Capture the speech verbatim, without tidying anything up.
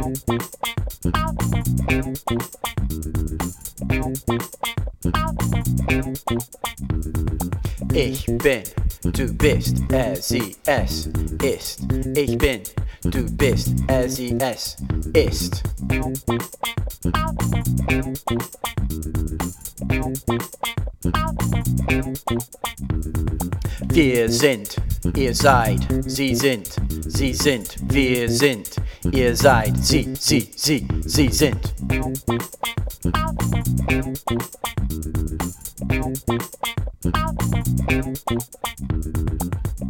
Ich bin, du bist, er, sie, es ist. Ich bin, du bist, er, sie, es ist. Wir sind, ihr seid, sie sind, sie sind, wir sind, ihr seid, sie, sie, sie, sie sind.